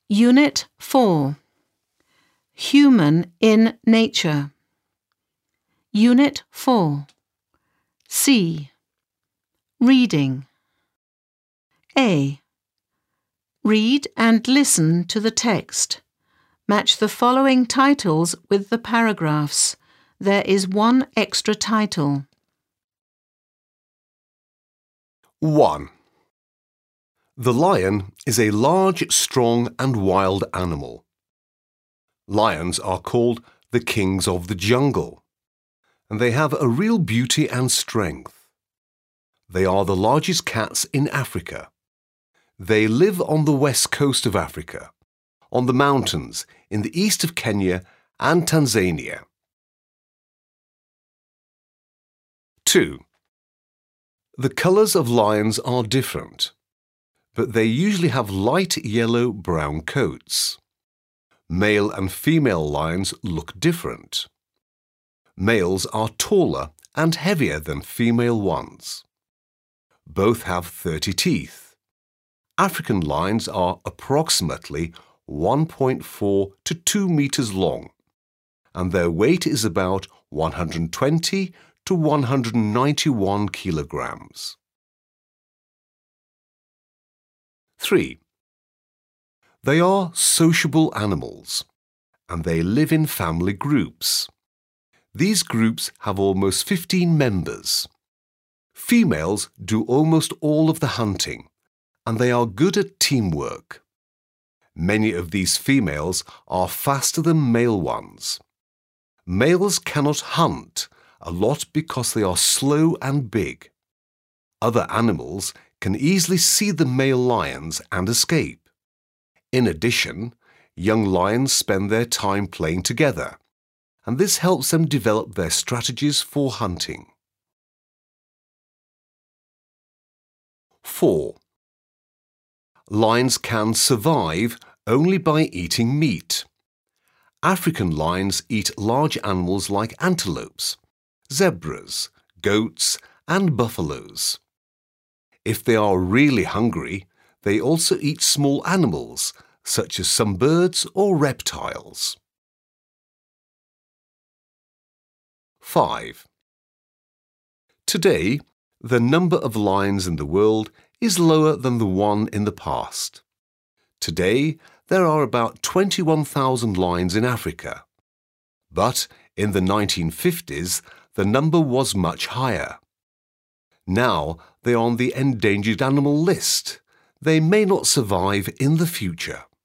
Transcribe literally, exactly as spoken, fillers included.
Unit four. Human in Nature. Unit four. C. Reading. A. Read and listen to the text. Match the following titles with the paragraphs. There is one extra title. one. The lion is a large, strong and wild animal. Lions are called the kings of the jungle, and they have a real beauty and strength. They are the largest cats in Africa. They live on the west coast of Africa, on the mountains in the east of Kenya and Tanzania. two. The colours of lions are different, but they usually have light yellow-brown coats. Male and female lions look different. Males are taller and heavier than female ones. Both have thirty teeth. African lions are approximately one point four to two meters long, and their weight is about one hundred twenty to one hundred ninety-one kilograms. three. They are sociable animals, and they live in family groups. These groups have almost fifteen members. Females do almost all of the hunting, and they are good at teamwork. Many of these females are faster than male ones. Males cannot hunt a lot because they are slow and big. Other animals can easily see the male lions and escape. In addition, young lions spend their time playing together, and this helps them develop their strategies for hunting. four. Lions can survive only by eating meat. African lions eat large animals like antelopes, zebras, goats, and buffaloes. If they are really hungry, they also eat small animals, such as some birds or reptiles. five. Today, the number of lions in the world is lower than the one in the past. Today, there are about twenty-one thousand lions in Africa. But in the nineteen fifties, the number was much higher. Now they are on the endangered animal list. They may not survive in the future.